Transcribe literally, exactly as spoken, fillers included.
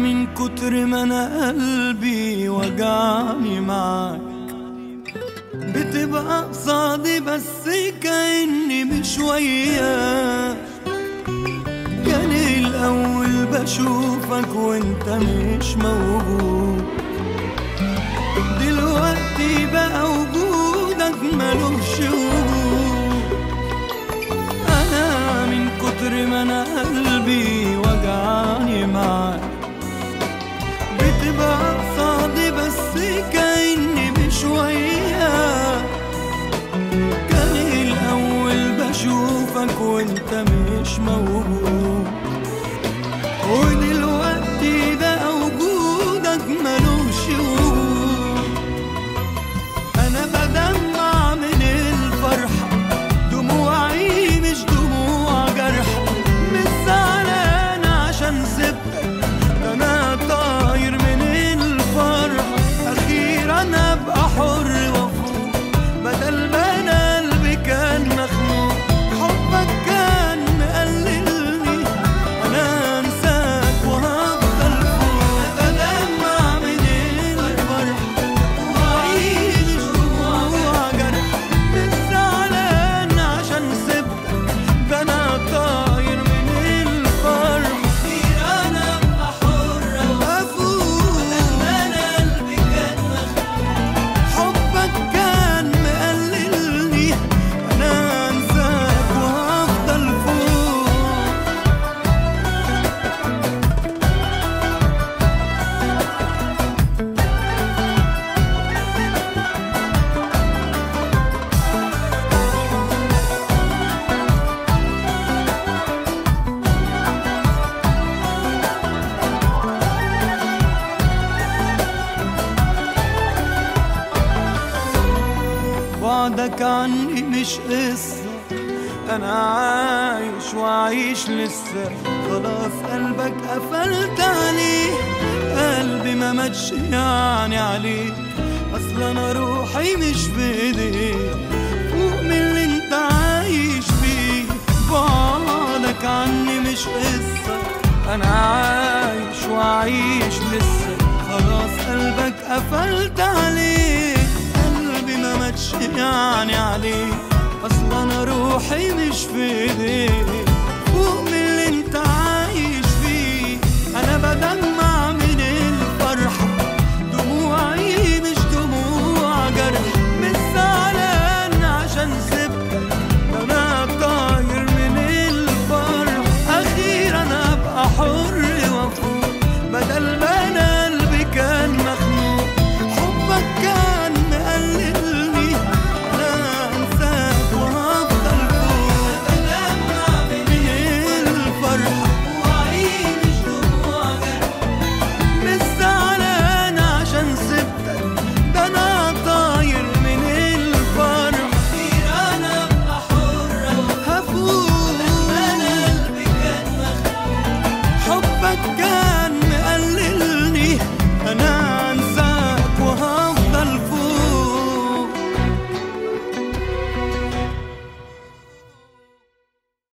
من كتر ما انا قلبي وجعني معاك بتبقى قصادي بس كأني مش وياك. كان الأول بشوفك وانت مش موجود، دلوقتي بقى وجودك ملوش وجود. أنا من كتر ما أنا قلبي وجعني معاك بتبقى قصادي بس كأني مش وياك. كان الأول بشوفك وانت مش موجود، ودلوقتي بقى وجودك ملوش وجود. أنا بدمع من الفرحة، دموعي مش دموع جرح، مش زعلان عشان سبتك، ده أنا طاير من الفرحة. أخيرا أبقى حر وأفوق بدل ما أنا قلبي كان مخنوق. حبك كان مقللني، أنا أنساك وهفضل فوق. بدمع من الفرحة، دموعي مش دموع جرح، مش زعلان عشان سبتك، ده أنا طاير من الفرحة. أخيرا أبقى حر وأفوق بدل ما أنا قلبي كان مخنوق. حبك كان مقللني، أنا أنساك وهفضل فوق. بعدك عني مش قصة، أنا عايش وعايش لسه. خلاص قلبك قفلت عليه، قلبي ما ماتش يعني عليك. أصل أنا روحي مش في إيديك، فوق من اللي أنت عايش فيه. بعدك عني مش قصة، أنا عايش وعايش لسه. خلاص قلبك قفلت عليه، قلبي ما ماتش يعني عليك. أصل أنا روحي مش في إيديك.